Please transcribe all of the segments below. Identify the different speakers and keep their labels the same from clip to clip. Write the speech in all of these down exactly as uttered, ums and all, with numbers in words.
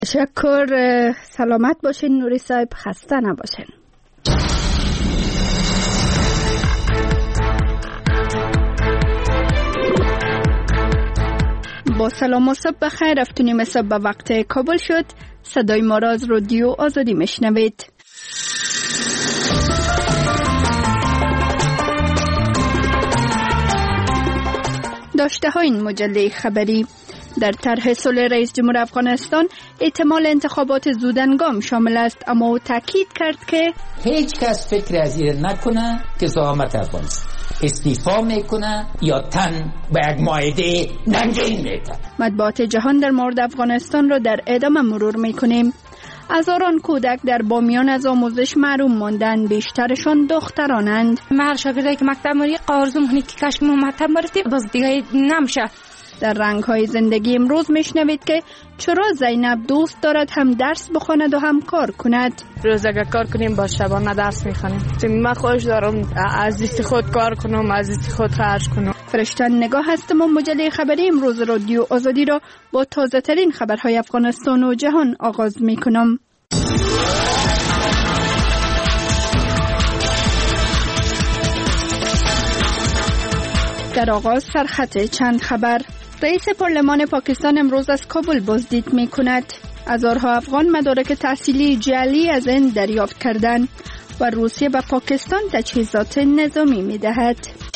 Speaker 1: تشکر. سلامت باشین نوری صاحب، خسته نباشین. با سلام و صبح بخیر. افتونیم صبح به وقت کابل شد. صدای ما را از رادیو آزادی میشنوید. داشته ها این مجله خبری: در طرح صلح رئیس جمهور افغانستان احتمال انتخابات زودهنگام شامل است، اما او تاکید کرد که
Speaker 2: هیچ کس فکر از این نکنه که زعامت افغانستان استیفا میکنه یا تن به یک معاهده ننگین میکنه.
Speaker 1: مطبوعات جهان در مورد افغانستان را در ادامه مرور میکنیم. هزاران کودک در بامیان از آموزش محروم ماندند، بیشترشان دخترانند.
Speaker 3: من هر شاگردی که مکتب مری آرزو مونی که کاش ما مکتب برسیم باز دیگه نمیشه.
Speaker 1: در رنگ‌های زندگی امروز میشنوید که چرا زینب دوست دارد هم درس بخواند و هم کار کند.
Speaker 4: روز اگر کار کنیم با شبانه درس میخوانیم. من خوش دارم از لیست خود کار کنم، از لیست خود خرج کنم.
Speaker 1: فرشتن نگاه هستم و مجله خبری امروز رادیو آزادی را با تازه ترین خبرهای افغانستان و جهان آغاز میکنم. در آغاز سرخط چند خبر. رئیس پارلمان پاکستان امروز از کابل بازدید می کند. هزارها افغان مدارک تحصیلی جعلی از این دریافت کردند و روسیه به پاکستان تجهیزات نظامی می دهد.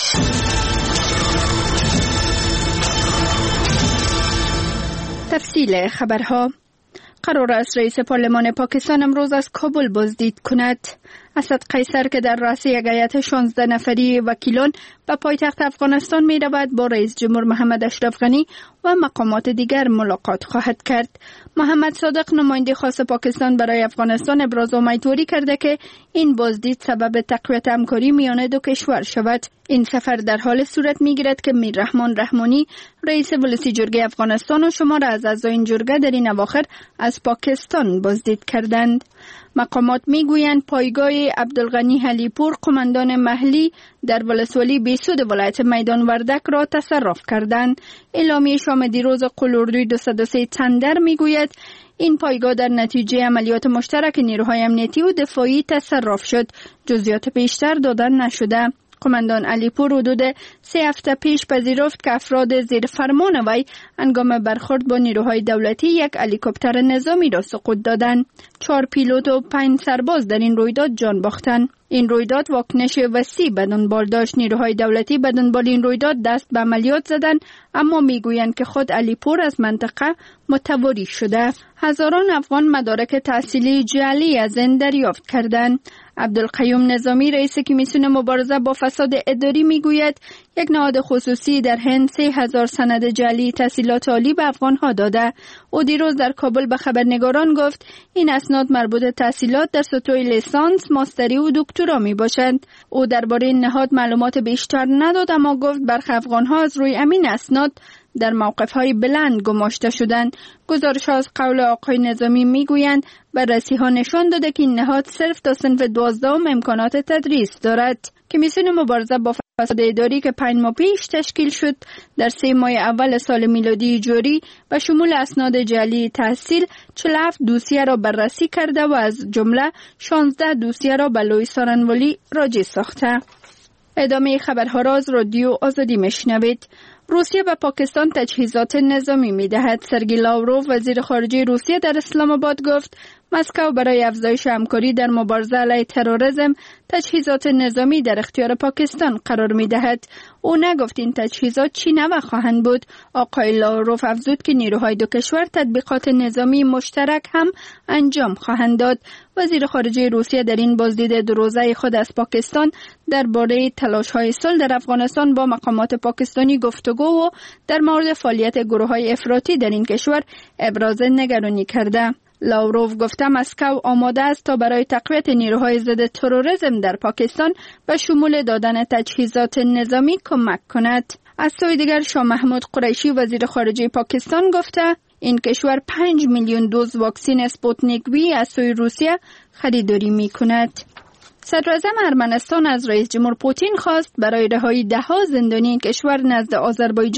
Speaker 1: تفصیل خبرها. قرار است رئیس پارلمان پاکستان امروز از کابل بازدید کند. اسد قیصر که در رأس یک هیئت شانزده نفری وکیلان به پایتخت افغانستان می رود، با رئیس جمهور محمد اشرف غنی و مقامات دیگر ملاقات خواهد کرد. محمد صادق نماینده خاص پاکستان برای افغانستان ابراز امیدواری کرده که این بازدید سبب تقویت همکاری میان دو کشور شود. این سفر در حال صورت می گیرد که میر رحمان رحمانی رئیس ولسی جرگه افغانستان و شمار از اعضای جرگه در این اواخر از پاکستان بازدید کردند. مقامات میگویند پایگاه عبدالغنی علیپور قماندان محلی در ولسوالی بیسود ولایت میدان وردک را تصرف کردند. اعلامیه شام دیروز قلوردوی دویست و سه تندر میگوید این پایگاه در نتیجه عملیات مشترک نیروهای امنیتی و دفاعی تصرف شد. جزئیات بیشتر دادن نشده. قماندان علیپور حدود سه هفته پیش پذیرفت که افراد زیر فرمان وی هنگام برخورد با نیروهای دولتی یک هلیکوپتر نظامی را سقوط دادند. چهار پیلوت و پنج سرباز در این رویداد جان باختند. این رویداد واکنش وسیع به دنبال داشت. نیروهای دولتی به دنبال این رویداد دست به عملیات زدند، اما میگویند که خود علیپور از منطقه متواری شده. هزاران افغان مدارک تحصیلی جعلی از این دریافت کردند. عبدالقیوم نظامی رئیس کمیسیون مبارزه با فساد اداری میگوید یک نهاد خصوصی در هند سه هزار سند جعلی تحصیلات عالی به افغانها داده. او دیروز در کابل به خبرنگاران گفت این اسناد مربوط تحصیلات در سطوح لیسانس، ماستری و دکترا می باشند. او درباره این نهاد معلومات بیشتر نداد، اما گفت برخی افغانها از روی امین اسناد در موقف‌های بلند گماشته شدند. گزارش از قول آقای نظامی میگویند بررسی‌ها نشان داده که این نهاد صرف تا صنف دوازدهم امکانات تدریس دارد. کمیسیون مبارزه با فساد اداری که پنج ماه پیش تشکیل شد، در سه ماه اول سال میلادی جاری به شمول اسناد جعلی تحصیل چهل و هفت دوسیه را بررسی کرده و از جمله شانزده دوسیه را به لوی سارنوالی راجع ساخته. ادامه خبرها را از رادیو آزادی میشنوید. روسیه به پاکستان تجهیزات نظامی می‌دهد. سرگئی لاوروف وزیر خارجه روسیه در اسلام آباد گفت مسکو برای افزایش همکاری در مبارزه علیه تروریسم تجهیزات نظامی در اختیار پاکستان قرار می‌دهد. او نگفت این تجهیزات چی نوع خواهند بود. آقای لاوروف افزود که نیروهای دو کشور تطبیقات نظامی مشترک هم انجام خواهند داد. وزیر خارجه روسیه در این بازدید دو روزه خود از پاکستان درباره تلاش‌های صلح در افغانستان با مقامات پاکستانی گفتگو و در مورد فعالیت گروه‌های افراطی در این کشور ابراز نگرانی کرده. لاوروف گفته مسکو آماده است تا برای تقویت نیروهای ضد تروریسم در پاکستان به شمول دادن تجهیزات نظامی کمک کند. از سوی دیگر شاه محمود قریشی وزیر خارجه پاکستان گفته این کشور پنج میلیون دوز واکسن اسپوتنیک وی از سوی روسیه خریداری می کند. صدراعظم ارمنستان از رئیس جمهور پوتین خواست برای رهایی ده‌ها زندانی کشور نزد آذربایجان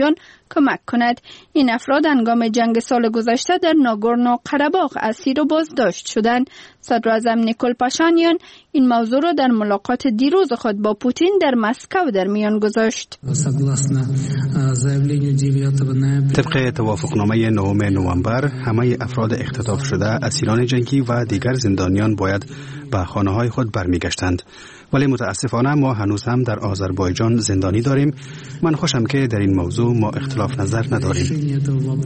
Speaker 1: کمک کند. این افراد هنگام جنگ سال گذشته در ناگورنو قره‌باغ اسیر و بازداشت شدند. صدر اعظم نیکول پاشانیان این موضوع را در ملاقات دیروز خود با پوتین در مسکو در میان گذاشت.
Speaker 5: طبق توافقنامه نهم نوامبر همه افراد اختطاف شده، اسیران جنگی و دیگر زندانیان باید به خانه‌های خود برمیگشتند. ولی متاسفانه ما هنوز هم در آذربایجان زندانی داریم. من خوشم که در این موضوع ما اختلاف نظر نداریم.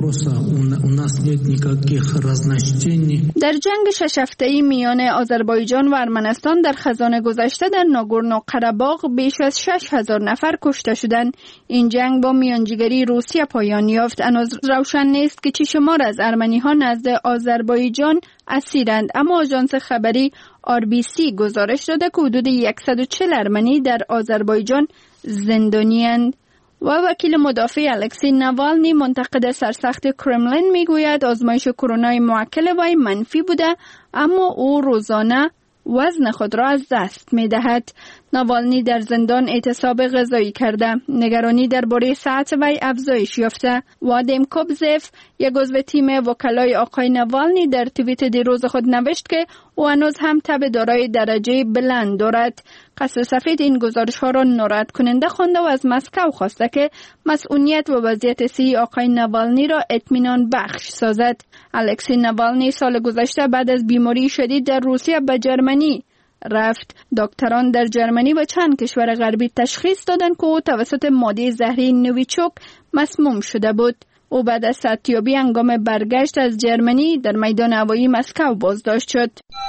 Speaker 1: در جنگ شش هفته‌ای میان آذربایجان و ارمنستان در خزان گذشته در ناگورنو قره‌باغ بیش از شش هزار نفر کشته شدند. این جنگ با میانجیگری روسیه پایان یافت. هنوز روشن نیست که چه شمار از ارمنی‌ها نزد آذربایجان اسیرند، اما آژانس خبری آر بی سی گزارش داده که حدود صد و چهل ارمنی در آذربایجان زندانی‌اند. و وکیل مدافع الکسی نوالنی منتقد سرسخت کرملین میگوید آزمایش کرونا موکل وی منفی بوده، اما او روزانه وزن خود را از دست می دهد. نوالنی در زندان اعتصاب غذایی کرده. نگرانی درباره صحت وی افزایش یافته. وادیم کوبزف، یک عضو تیم وکلای آقای نوالنی، در توییت دیروز خود نوشت که او هنوز هم تب دارای درجه بلند دارد. قصر سفید این گزارش ها را ناراحت کننده خوانده و از مسکو خواسته که مسئولیت و وضعیت صحی آقای نوالنی را اطمینان بخش سازد. الکسی نوالنی سال گذشته بعد از بیماری شدید در روسیه به جرمنی رفت. دکتران در جرمنی و چند کشور غربی تشخیص دادند که او توسط ماده زهری نویچوک مسموم شده بود. او بعد از صحتیابی هنگام برگشت از جرمنی در میدان هوایی مسکو بازداشت شد.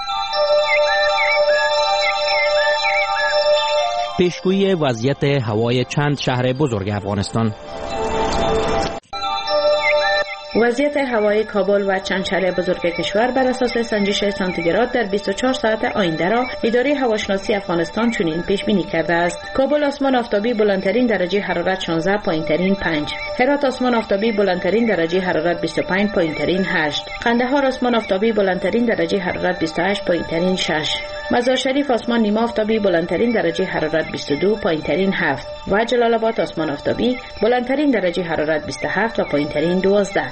Speaker 6: پیشگویی وضعیت هوای چند شهر بزرگ افغانستان.
Speaker 7: وضعیت هوای کابل و چند شهر بزرگ کشور بر اساس سنجش سانتیگراد در بیست و چهار ساعت آینده را اداره هواشناسی افغانستان چنین پیش بینی کرده است: کابل آسمان آفتابی بلندترین درجه حرارت شانزده، پایینترین پنج. هرات آسمان آفتابی بلندترین درجه حرارت بیست و پنج، پایینترین هشت. قندهار آسمان آفتابی بلندترین درجه حرارت بیست و هشت، پایینترین شش. مزار شریف آسمان نیمه آفتابی بلندترین درجه حرارت بیست و دو، پایینترین هفت. و جلال آباد آسمان آفتابی بلندترین درجه حرارت بیست و هفت و پایینترین دوازده.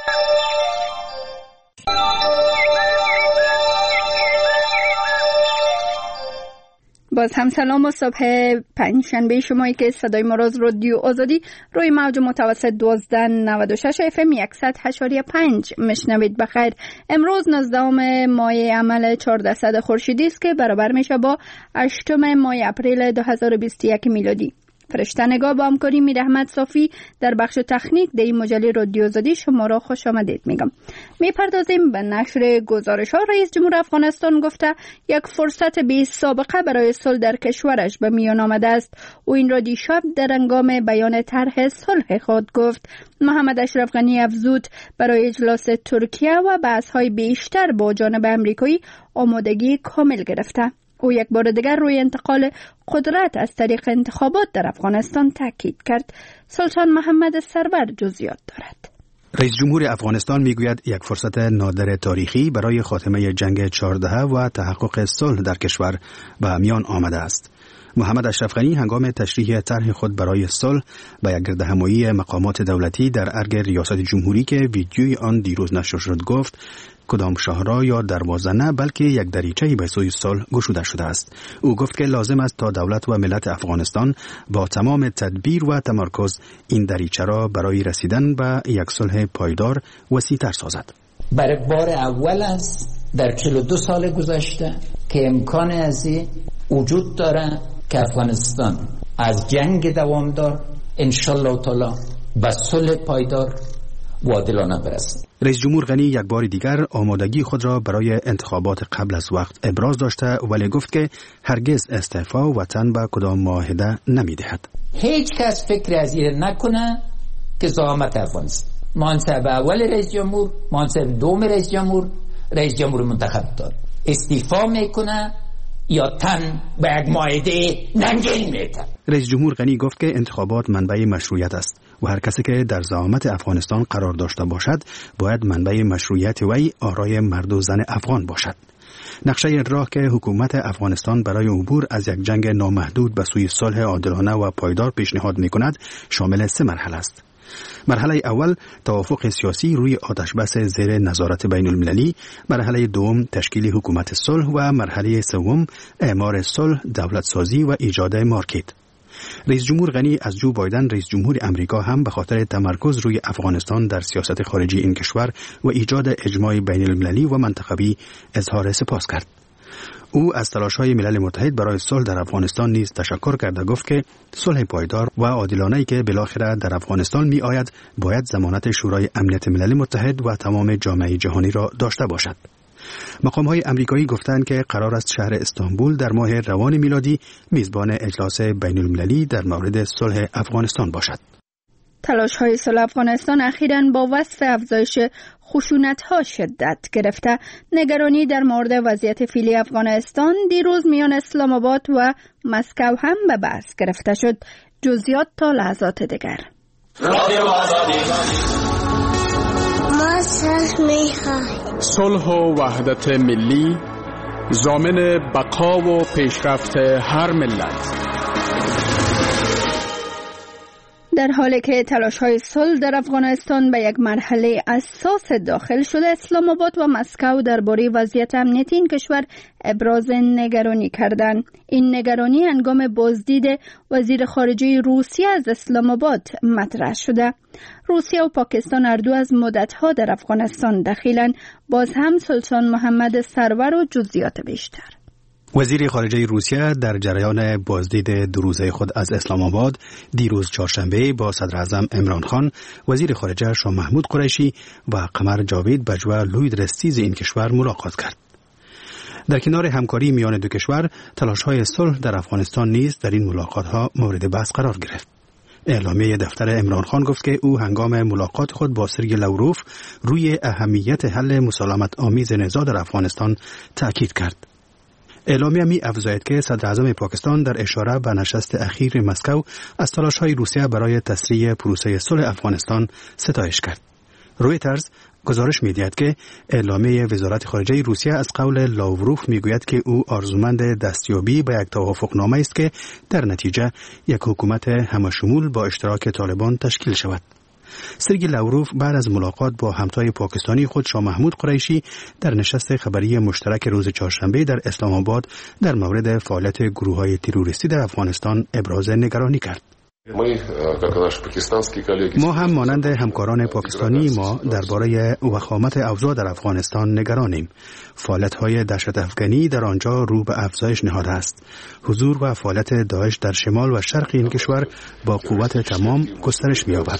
Speaker 1: باز هم سلام و صبح پنجشنبه شمایی که صدای ما را از رادیو آزادی روی موج متوسط دوازده نود و شش اف ام صد و هشت و پنج مشنوید. بخیر. امروز نوزدهم ماه عمل چهاردهصد خورشیدی است که برابر میشه با هشتم ماه اپریل دو هزار و بیست و یک میلادی. فرشته نگاه با همکاری میر احمد صافی در بخش تکنیک در این مجله رادیو آزادی شما را خوش آمدید میگم. میپردازیم به نشر گزارش ها. رئیس جمهور افغانستان گفته یک فرصت بی سابقه برای صلح در کشورش به میان آمده است. او این را دیشب در هنگام بیان طرح صلح خود گفت. محمد اشرف غنی افزود برای اجلاس ترکیه و بحث‌های بیشتر با جانب امریکایی آمادگی کامل گرفته. او یک بار دیگر روی انتقال قدرت از طریق انتخابات در افغانستان تاکید کرد. سلطان محمد سرور جزئیات دارد.
Speaker 5: رئیس جمهور افغانستان میگوید یک فرصت نادر تاریخی برای خاتمه جنگ چهارده و تحقق صلح در کشور به میان آمده است. محمد اشرف غنی هنگام تشریح طرح خود برای صلح به یک گردهمایی مقامات دولتی در ارگ ریاست جمهوری که ویدیوی آن دیروز نشر شد گفت کدام شاهراه یا دروازه نه بلکه یک دریچه‌ای به سوی صلح گشوده شده است. او گفت که لازم است تا دولت و ملت افغانستان با تمام تدبیر و تمرکز این دریچه را برای رسیدن به یک صلح پایدار وسیع‌تر سازد.
Speaker 2: برای بار اول است در چهل و دو سال گذشته که امکان ازی وجود داره که افغانستان از جنگ دوامدار انشالله تعالی به صلح پایدار و عادلانه برسد.
Speaker 5: رئیس جمهور غنی یک بار دیگر آمادگی خود را برای انتخابات قبل از وقت ابراز داشته ولی گفت که هرگز استعفا وطن به کدام معاهده نمی‌دهد.
Speaker 2: هیچ کس فکر از این نکنه که زعامت افغانستان منصب اول رئیس جمهور، منصب دوم رئیس جمهور، رئیس جمهور منتخب دار استعفا میکنه یا تن به یک معاهده ننگین میده.
Speaker 5: رئیس جمهور غنی گفت که انتخابات منبع مشروعیت است و هر کسی که در زعامت افغانستان قرار داشته باشد باید منبع مشروعیت وی آرای مرد و زن افغان باشد. نقشه راه که حکومت افغانستان برای عبور از یک جنگ نامحدود به سوی صلح عادلانه و پایدار پیشنهاد می‌کند شامل سه مرحله است. مرحله اول توافق سیاسی روی آتشبس زیر نظارت بین المللی، مرحله دوم تشکیل حکومت صلح و مرحله سوم اعمار صلح، دولت سازی و ایجاد مارکت. رئیس جمهور غنی از جو بایدن رئیس جمهور امریکا هم به خاطر تمرکز روی افغانستان در سیاست خارجی این کشور و ایجاد اجماع بین المللی و منطقوی اظهار سپاس کرد. او از تلاش‌های ملل متحد برای صلح در افغانستان نیز تشکر کرد و گفت که صلح پایدار و عادلانه‌ای که بالاخره در افغانستان می آید باید ضمانت شورای امنیت ملل متحد و تمام جامعه جهانی را داشته باشد. مقام‌های امریکایی گفتند که قرار است شهر استانبول در ماه روان میلادی میزبان اجلاس بین المللی در مورد صلح افغانستان باشد.
Speaker 1: تلاش‌های صلح افغانستان اخیراً با وصف افزایش خشونت‌ها شدت گرفته. نگرانی در مورد وضعیت فعلی افغانستان دیروز میان اسلام آباد و مسکو هم به بحث گرفته شد. جزئیات تا لحظات دیگر.
Speaker 8: ما صلح می‌خواهیم.
Speaker 9: صلح و وحدت ملی ضامن بقا و پیشرفت هر ملت.
Speaker 1: در حالی که تلاش‌های صلح در افغانستان به یک مرحله اساس داخل شده، اسلام آباد و مسکو درباره وضعیت امنیتی این کشور ابراز نگرانی کردند. این نگرانی هنگام بازدید وزیر خارجه روسیه از اسلام آباد مطرح شده. روسیه و پاکستان هر دو از مدت‌ها در افغانستان دخیلند. باز هم سلطان محمد سرور و جزئیات بیشتر.
Speaker 5: وزیر خارجه روسیه در جریان بازدید دو روزه خود از اسلام آباد دیروز چهارشنبه با صدر اعظم عمران خان، وزیر خارجه شاه محمود قریشی و قمر جاوید بجوا لوید رستیز این کشور ملاقات کرد. در کنار همکاری میان دو کشور، تلاش‌های صلح در افغانستان نیز در این ملاقات‌ها مورد بحث قرار گرفت. اعلامیه دفتر عمران خان گفت که او هنگام ملاقات خود با سرگئی لاوروف روی اهمیت حل مسالمت آمیز نزاع در افغانستان تأکید کرد. اعلامیه می افزاید که صدر اعظم پاکستان در اشاره به نشست اخیر مسکو از تلاش‌های روسیه برای تسریع پروسه صلح افغانستان ستایش کرد. رویترز گزارش می‌دهد که اعلامیه وزارت خارجه روسیه از قول لاوروف میگوید که او آرزومند دستیابی به یک توافقنامه است که در نتیجه یک حکومت همشمول با اشتراک طالبان تشکیل شود. سرگئی لاوروف بعد از ملاقات با همتای پاکستانی خود شاه محمود قریشی در نشست خبری مشترک روز چهارشنبه در اسلام آباد در مورد فعالیت گروه‌های تروریستی در افغانستان ابراز نگرانی کرد. ما هم مانند همکاران پاکستانی ما درباره وخامت اوضاع در افغانستان نگرانیم. فعالیت‌های دهشت افغانی در آنجا رو به افزایش نهاده است. حضور و فعالیت داعش در شمال و شرق این کشور با قوت تمام گسترش می‌یابد.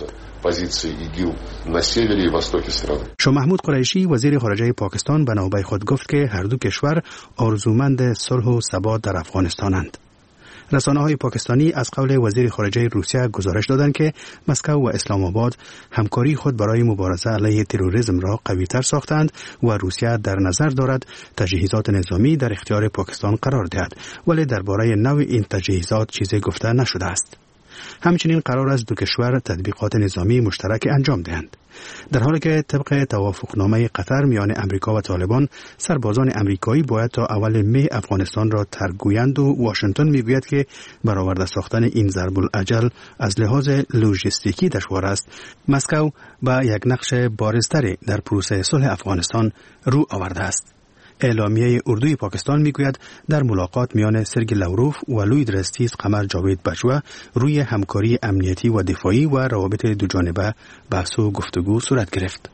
Speaker 5: شاه محمود قریشی وزیر خارجه پاکستان به نوبه خود گفت که هر دو کشور آرزومند صلح و ثبات در افغانستانند. رسانه‌های پاکستانی از قول وزیر خارجه روسیه گزارش دادند که مسکو و اسلام آباد همکاری خود برای مبارزه علیه تروریسم را قوی‌تر ساختند و روسیه در نظر دارد تجهیزات نظامی در اختیار پاکستان قرار دهد، ولی درباره نوع این تجهیزات چیزی گفته نشده است. همچنین قرار است دو کشور تطبیقات نظامی مشترک انجام دهند. در حالی که طبق توافقنامه قطر میان امریکا و طالبان، سربازان امریکایی باید تا اول مه افغانستان را ترک گویند و واشنگتن میگوید که برآورده ساختن این ضرب الاجل از لحاظ لوجستیکی دشوار است. مسکو با یک نقش بارزتری در پروسه صلح افغانستان رو آورده است. اعلامیه اردوی پاکستان میگوید در ملاقات میان سرگئی لاوروف و لوید رستیز قمر جاوید بجوا روی همکاری امنیتی و دفاعی و روابط دوجانبه بحث و گفتگو صورت گرفت.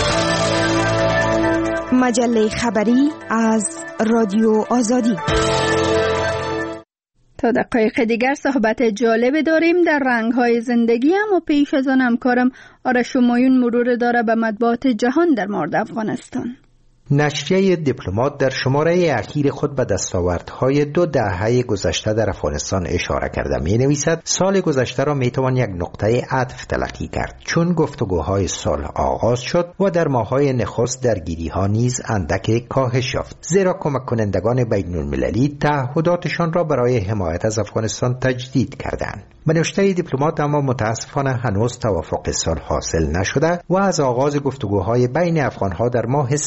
Speaker 10: مجله خبری از رادیو آزادی.
Speaker 1: تا دقایق دیگر صحبت جالب داریم در رنگ‌های زندگی، هم و پیش از آن همکارم آرش همایون مرور داره به مطبوعات جهان در مورد افغانستان.
Speaker 11: نشریه دیپلمات در شماره اخیر خود به دستاوردهای دو دهه گذشته در افغانستان اشاره کرده می نویسد سال گذشته را می توان یک نقطه عطف تلقی کرد، چون گفتگوهای صلح آغاز شد و در ماه‌های نخست درگیری‌ها نیز اندک کاهش یافت، زیرا کمک کنندگان بین المللی تعهداتشان را برای حمایت از افغانستان تجدید کردند. به نوشته دیپلمات اما متاسفانه هنوز توافق صلح حاصل نشده و از آغاز گفتگوهای بین افغان‌ها در ماه سپتامبر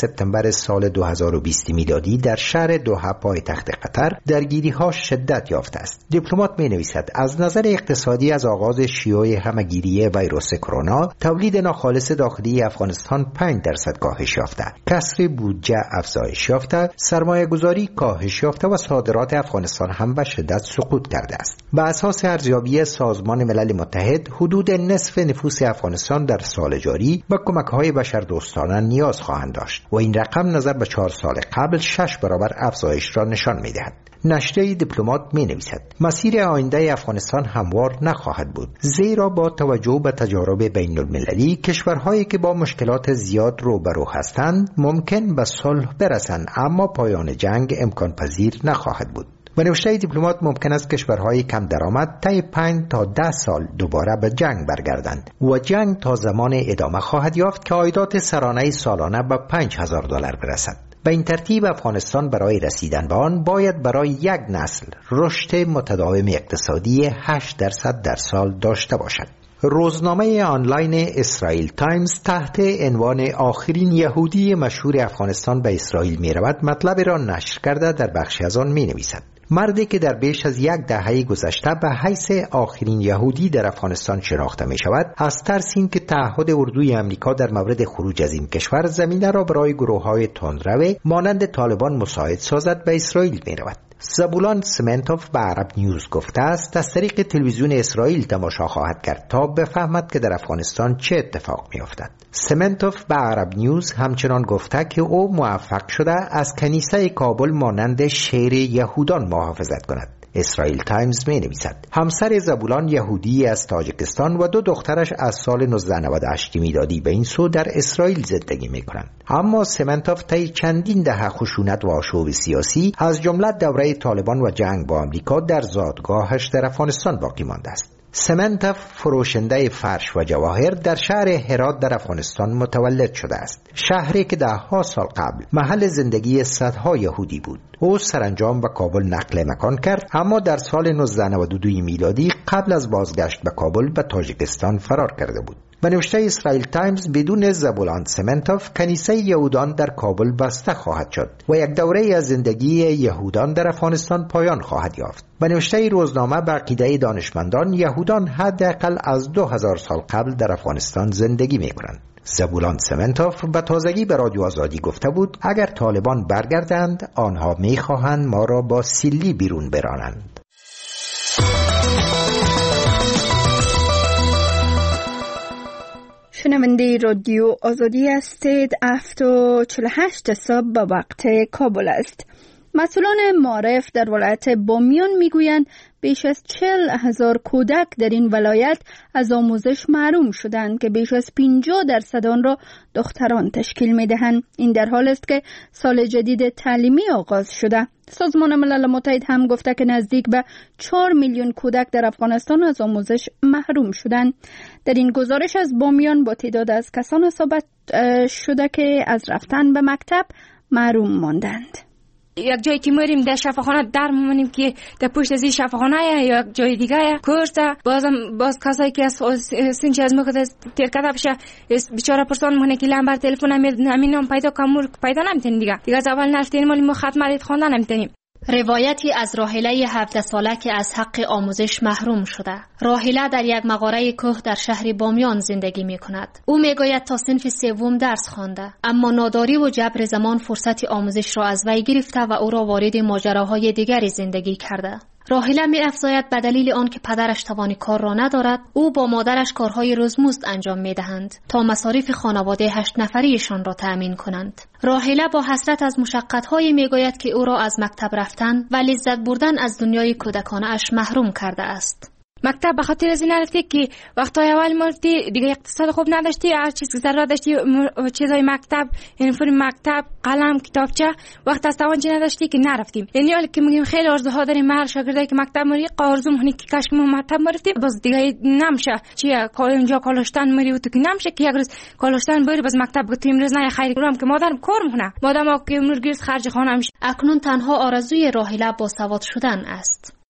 Speaker 11: نوامبر سال دو هزار و بیست میلادی در شهر دوحه پایتخت قطر درگیری‌ها شدت یافته است. دیپلمات می‌نویسد از نظر اقتصادی از آغاز شیوع همه‌گیری ویروس کرونا تولید ناخالص داخلی افغانستان پنج درصد کاهش یافته، کسر بودجه افزایش یافته، سرمایه‌گذاری کاهش یافته و صادرات افغانستان هم به شدت سقوط کرده است. به اساس ارزیابی سازمان ملل متحد حدود نصف نفوس افغانستان در سال جاری به کمک‌های بشردوستانه نیاز خواهند داشت و این رقم نظر به چهار سال قبل شش برابر افزایش را نشان می‌دهد. نشریه دیپلمات می‌نویسد مسیر آینده افغانستان هموار نخواهد بود، زیرا با توجه به تجارب بین المللی کشورهایی که با مشکلات زیاد روبرو هستند ممکن به صلح برسند، اما پایان جنگ امکان پذیر نخواهد بود. و نوشته دیپلمات ممکن است کشورهای کم درآمد طی پنج تا ده سال دوباره به جنگ برگردند و جنگ تا زمان ادامه خواهد یافت که عایدات سرانه سالانه به پنج هزار دلار برسد. به این ترتیب افغانستان برای رسیدن به آن باید برای یک نسل رشد متداوم اقتصادی هشت درصد در سال داشته باشد. روزنامه آنلاین اسرائیل تایمز تحت عنوان آخرین یهودی مشهور افغانستان به اسرائیل می رود مطلب را نشر کرده در بخشی از آن می نویسد مردی که در بیش از یک دهه گذشته به حیث آخرین یهودی در افغانستان شناخته می شود از ترس این که تعهد اردوی امریکا در مورد خروج از این کشور زمینه را برای گروه‌های تندرو مانند طالبان مساعد سازد به اسرائیل می رود. زبولان سمنتوف به عرب نیوز گفته است از طریق تلویزیون اسرائیل تماشا خواهد کرد تا بفهمد که در افغانستان چه اتفاق می افتد. سمنتوف به عرب نیوز همچنان گفته که او موفق شده از کنیسه کابل مانند شهر یهودان محافظت کند. اسرائیل تایمز می نویسد همسر زبولان یهودی از تاجیکستان و دو دخترش از سال نوزده نود و هشت میلادی به این سو در اسرائیل زندگی می کنند. اما سمنتوف طی چندین دهه خشونت و آشوب سیاسی از جمله دوره طالبان و جنگ با آمریکا در زادگاهش در افغانستان باقی مانده است. سمنتوف فروشنده فرش و جواهر در شهر هرات در افغانستان متولد شده است، شهری که ده ها سال قبل محل زندگی صدها یهودی بود. او سرانجام به کابل نقل مکان کرد، اما در سال نوزده نود و دو میلادی قبل از بازگشت به کابل به تاجیکستان فرار کرده بود. به نوشته اسرائیل تایمز بدون زبولان سمنتوف کنیسه یهودان در کابل بسته خواهد شد و یک دوره از زندگی یهودان در افغانستان پایان خواهد یافت. به نوشته روزنامه به عقیده دانشمندان یهودان حداقل از دو هزار سال قبل در افغانستان زندگی می کنند. زبولان سمنتوف به تازگی به رادیو آزادی گفته بود اگر طالبان برگردند آنها می خواهند ما را با سیلی بیرون برانند.
Speaker 1: شنونده رادیو آزادی هستید. هفت و چهل و هشت صبح به وقت کابل است. مسئولان معارف در ولایت بامیان میگویند بیش از چهل هزار کودک در این ولایت از آموزش محروم شدند که بیش از پنجاه درصد آن را دختران تشکیل میدهند. این در حال است که سال جدید تعلیمی آغاز شده. سازمان ملل متحد هم گفته که نزدیک به چهار میلیون کودک در افغانستان از آموزش محروم شدند. در این گزارش از بامیان با تعداد از کسان ثابت شده که از رفتن به مکتب محروم ماندند.
Speaker 3: یک جایی که میریم در شفاخانه در میمونیم که در پشت از این شفاخانه یا یک جای دیگه کورس بازم باز کسایی که از سنچ از مکت تیر کرده بشه بیچاره پرسان مونه که لمبر تلفن همین پیدا کمور پیدا نمیتونیم دیگه دیگه از اول نرفتیم مالی ما ختم رید خواندن نمیتونیم.
Speaker 12: روایتی از راحله هفده ساله که از حق آموزش محروم شده. راحله در یک مغاره کوه در شهر بامیان زندگی می کند. او می گوید تا صنف سوم درس خوانده، اما ناداری و جبر زمان فرصت آموزش را از وی گرفته و او را وارد ماجراهای دیگری زندگی کرده. راحله می افزاید به دلیل آن که پدرش توان کار را ندارد، او با مادرش کارهای روزمزد انجام می دهند تا مصارف خانواده هشت نفریشان را تأمین کنند. راحله با حسرت از مشقت‌های می گوید که او را از مکتب رفتن و لذت بردن از دنیای کودکانه اش محروم کرده است.
Speaker 3: مکتب به خاطر از این رفتی که وقتای اول مرتی دیگه اقتصاد خوب نداشتی، هر چیز که ضرورت داشتی چیزای مکتب، یونیفرم مکتب، قلم، کتابچه، وقت از توانچه نداشتی که نرفتیم. یعنی حالا که میگیم خیلی آرزوها داریم هر شاگردی که مکتب مری آرزو مونی که کاش ما مکتب مرفتیم باز دیگه نمیشه. چیه کار اونجا کالاشتن مری و تو که نمیشه که یک روز کالاشتن بری باز مکتب گفتیم امروز نه خیلی گرام که مادرم کار میکنه مادرم که امروز گیرس خرج خانه میشه.
Speaker 12: اکنون تنها آرزوی راحله با سواد شدن است.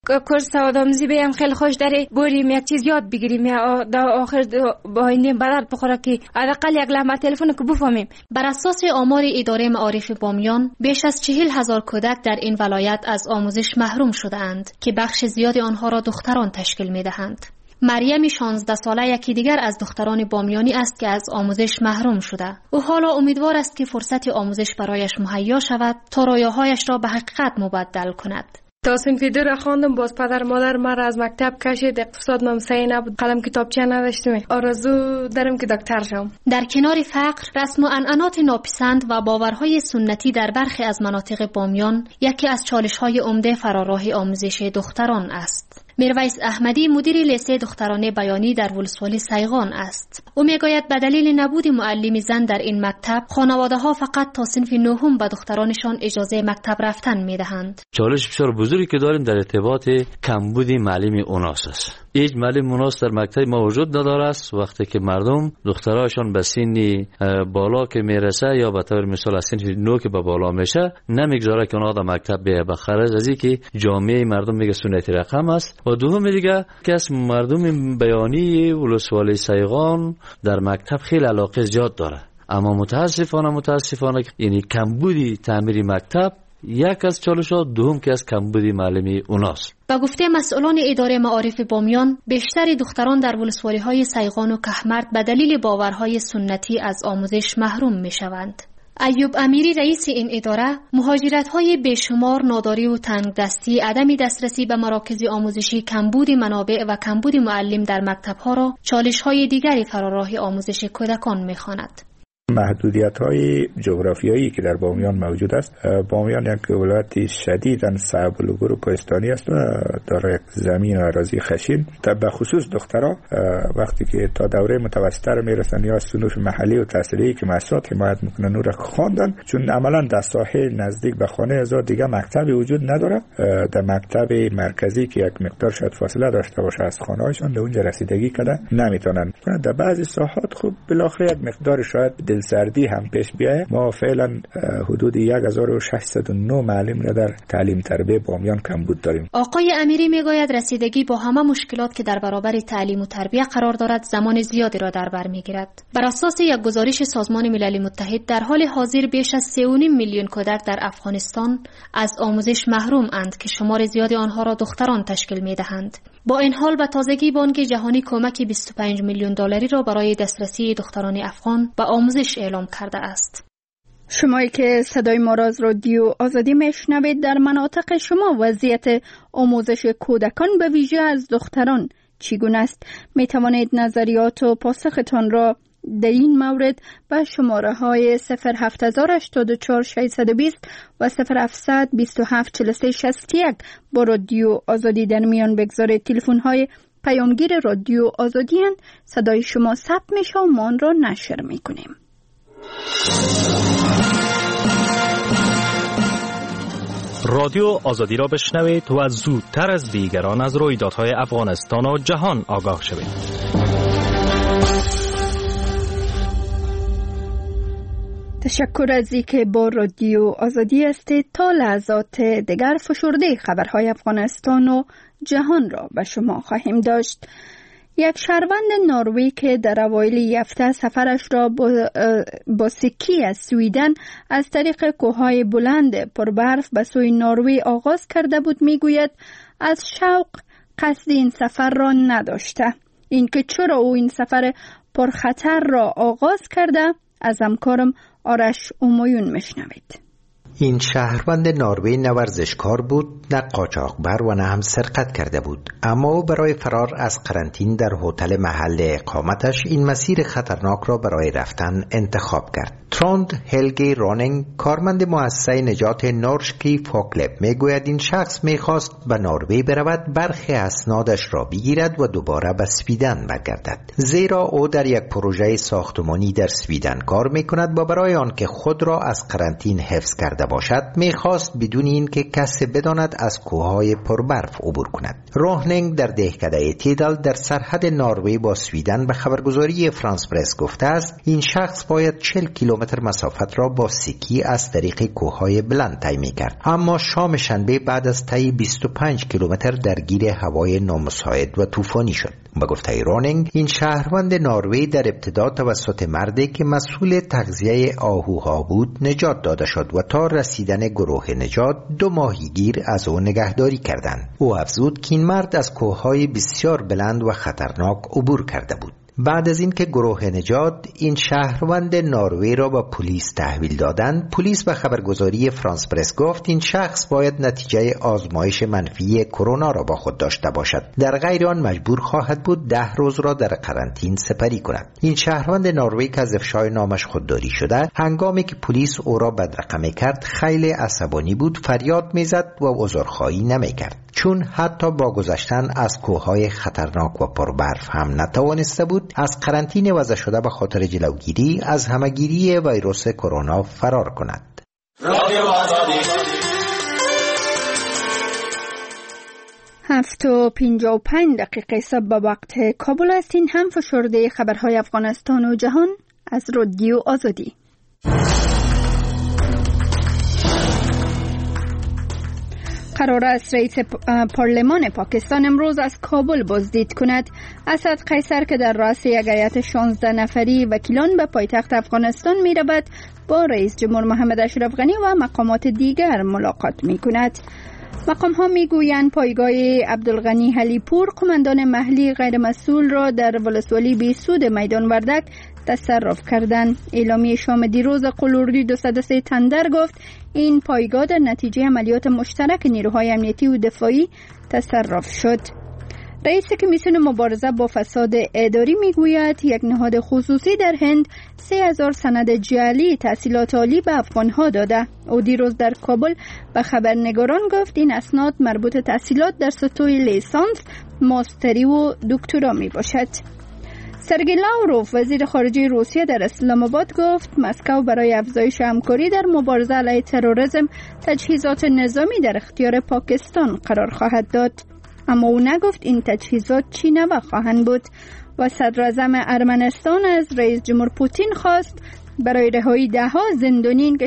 Speaker 3: کورس سوادآموزی بیم خیلی خوش داره، بریم یک چیز یاد بگیریم یا در آخر با این بدل بخوره که حداقل یک لمحه تلفن که بفهمیم.
Speaker 12: بر اساس آمار اداره معارف بامیان بیش از چهل هزار کودک در این ولایت از آموزش محروم شده اند که بخش زیادی آنها را دختران تشکیل می دهند. مریم شانزده ساله یکی دیگر از دختران بامیانی است که از آموزش محروم شده. او حالا امیدوار است که فرصت آموزش برایش مهیا شود تا رویاهایش را به حقیقت مبدل کند.
Speaker 4: تا صنف دو را خواندم، باز پدر مادر مرا از مکتب کشید، اقتصاد ممسعی نبود، قلم کتابچه نداشتم. آرزو دارم که دکتر شوم.
Speaker 12: در کنار فقر، رسم و عنعنات ناپسند و باورهای سنتی در برخی از مناطق بامیان یکی از چالش‌های عمده فراراه آموزش دختران است. میرویس احمدی مدیر لیسه دخترانه بیانی در ولسوالی سیغان است. او میگوید به دلیل نبود معلم زن در این مکتب، خانواده‌ها فقط تا صنف نهم به دخترانشان اجازه مکتب رفتن میدهند.
Speaker 13: چالش بسیار بزرگی که داریم در ارتباط کمبود معلم اوناس است. هیچ معلم اوناس در مکتب ما وجود نداره است. وقتی که مردم دختراشون به سن بالا که میرسه یا به طور مثال از سن نو که به بالا میشه، نمیگذاره که اونها در مکتب بیه، به خرج از اینکه جامعه مردم میگه سنت رقم است. و دوم دیگه که از مردم بیانی ولسوالی سیغان در مکتب خیلی علاقه زیاد داره، اما متاسفانه متاسفانه یعنی کمبودی تعمیر مکتب یک از چالش‌ها، دوم که از کمبودی معلمی اوناست.
Speaker 12: با گفته مسئولان اداره معارف بامیان، بیشتر دختران در ولسوالی‌های سیغان و کهمرد به دلیل باورهای سنتی از آموزش محروم می‌شوند. ایوب امیری رئیس این اداره، مهاجرت‌های بیشمار، ناداری و تنگدستی، عدم دسترسی به مراکز آموزشی، کمبود منابع و کمبود معلم در مکتب‌ها را چالش‌های دیگری فراراه آموزش کودکان می‌خواند.
Speaker 14: محدودیت‌های جغرافیایی که در بامیان موجود است. بامیان یک ولایت شدیداً صعب العبور و کوهستانی است و دارای یک زمین و اراضی خشن. به خصوص دخترها وقتی که تا دوره متوسطه را میرسن یا صنوف محلی و تحصیلی که مؤسسات حمایت میکنن نور خواندن، چون عملاً در ساحل نزدیک به خانه هزار دیگه مکتبی وجود نداره. در مکتب مرکزی که یک مقدار شاید فاصله داشته باشه از خانه‌هاشون به اونجا رسیدگی کنن نمیتونن. در بعضی ساحات خب بالاخره یک مقدار شاید دلسردی هم پیش بیایه. ما فعلا حدود هزار و ششصد و نه معلم را در تعلیم تربیت بامیان کمبود داریم.
Speaker 12: آقای امیری میگوید رسیدگی با همه مشکلات که در برابر تعلیم و تربیت قرار دارد زمان زیادی را در بر میگیرد. بر اساس یک گزارش سازمان ملل متحد، در حال حاضر بیش از سه و نیم میلیون کودک در افغانستان از آموزش محروم اند که شمار زیادی آنها را دختران تشکیل میدهند. با این حال به تازگی بانک جهانی کمک بیست و پنج میلیون دلاری را برای دسترسی دختران افغان به آموزش اعلام کرده است.
Speaker 1: شمایی که صدای ما را از رادیو آزادی میشنوید، در مناطق شما وضعیت آموزش کودکان به ویژه از دختران چگونه است؟ می توانید نظریات و پاسختان را در این مورد به شماره های صفر هفت هزار هشتاد و چهار ششصد و بیست و صفر هفتصد بیست و هفت چهل و سه شصت و یک با رادیو آزادی در میان بگذارید. تلفن های پیامگیر رادیو آزادی هستند. صدای شما ثبت میشه و ما آن را نشر میکنیم.
Speaker 6: رادیو آزادی را بشنوید و زودتر از دیگران از رویدادهای افغانستان و جهان آگاه شوید.
Speaker 1: تشکر از اینکه با رادیو آزادی هستید. تا لحظات دیگر فشرده خبرهای افغانستان و جهان را به شما خواهیم داشت. یک شهروند نروژی که در اوایل هفته سفرش را با, با سکی از سویدن از طریق کوههای بلند پربرف به سوی نروژ آغاز کرده بود میگوید از شوق قصد این سفر را نداشته. اینکه چرا او این سفر پرخطر را آغاز کرده از همکارم آرش اومایون میشنوید.
Speaker 11: این شهروند نروژ نه ورزشکار بود، نه قاچاقبر و نه هم سرقت کرده بود، اما او برای فرار از قرنطین در هتل محل اقامتش این مسیر خطرناک را برای رفتن انتخاب کرد. تروند هلگی رونینگ، کارمند مؤسسه نجات نورشکی فوکلب، میگوید این شخص میخواست به نروژ برود، برخی اسنادش را بگیرد و دوباره به سویدن برگردد، زیرا او در یک پروژه ساختمانی در سویدن کار میکند و برای آن که خود را از قرنطین حفظ کرده باشد میخواست بدون این که کسی بداند از کوههای پربرف عبور کند. رونینگ در دهکده تیدال در سرحد نروژ با سویدن به خبرگزاری فرانس پرس گفته است این شخص باید چهل کیلومتر کیلومتر مسافت را با سکی از طریق کوههای بلند طی می‌کرد، اما شام شنبه بعد از طی بیست و پنج کیلومتر درگیر هوای نامساعد و طوفانی شد. به گفته رونینگ، این شهروند نروژ در ابتدا توسط مردی که مسئول تغذیه آهوها بود نجات داده شد و تا رسیدن گروه نجات دو ماهیگیر از او نگهداری کردند. او افزود که این مرد از کوههای بسیار بلند و خطرناک عبور کرده بود. بعد از اینکه گروه نجات این شهروند نروژ را به پلیس تحویل دادند، پلیس به خبرگزاری فرانس پرس گفت این شخص باید نتیجه آزمایش منفی کرونا را با خود داشته باشد، در غیر آن مجبور خواهد بود ده روز را در قرنطینه سپری کند. این شهروند نروژ که از افشای نامش خودداری شده، هنگامی که پلیس او را بدرقه کرد خیلی عصبانی بود، فریاد میزد و عذرخواهی نمیکرد، چون حتی با گذشتن از کوههای خطرناک و پربرف هم نتوانسته بود از قرنطینه وضع شده به خاطر جلوگیری از همهگیری ویروس کرونا فرار کند. رادیو آزادی.
Speaker 1: هفت و پنجاه و پنج دقیقه صبح به وقت کابل است. این هم فشرده خبرهای افغانستان و جهان از رادیو آزادی. قرار است رئیس پارلمان پاکستان امروز از کابل بازدید کند. اسد قیصر که در رأس یک هیئت شانزده نفری وکیلان به پایتخت افغانستان می رود، با رئیس جمهور محمد اشرف غنی و مقامات دیگر ملاقات می کند. مقام ها می گویند پایگاه عبدالغنی حلیپور قماندان محلی غیر مسئول را در ولسوالی بی سود میدان وردک تصرف کردند. اعلامیه شام دیروز قلوردی دویست و سه تندر گفت این پایگاه در نتیجه عملیات مشترک نیروهای امنیتی و دفاعی تصرف شد. رئیس کمیسیون مبارزه با فساد اداری میگوید یک نهاد خصوصی در هند سه هزار سند جعلی تحصیلات عالی به افغانها داده. او دیروز در کابل به خبرنگاران گفت این اسناد مربوط تحصیلات در سطوح لیسانس، ماستری و دکترا می باشد. سرگئی لاوروف وزیر خارجه روسیه در اسلام آباد گفت مسکو برای افزایش همکاری در مبارزه علیه تروریسم تجهیزات نظامی در اختیار پاکستان قرار خواهد داد، اما او نگفت این تجهیزات چی نوع خواهند بود. و صدر اعظم ارمنستان از رئیس جمهور پوتین خواست برای رهایی ده ها زندانیان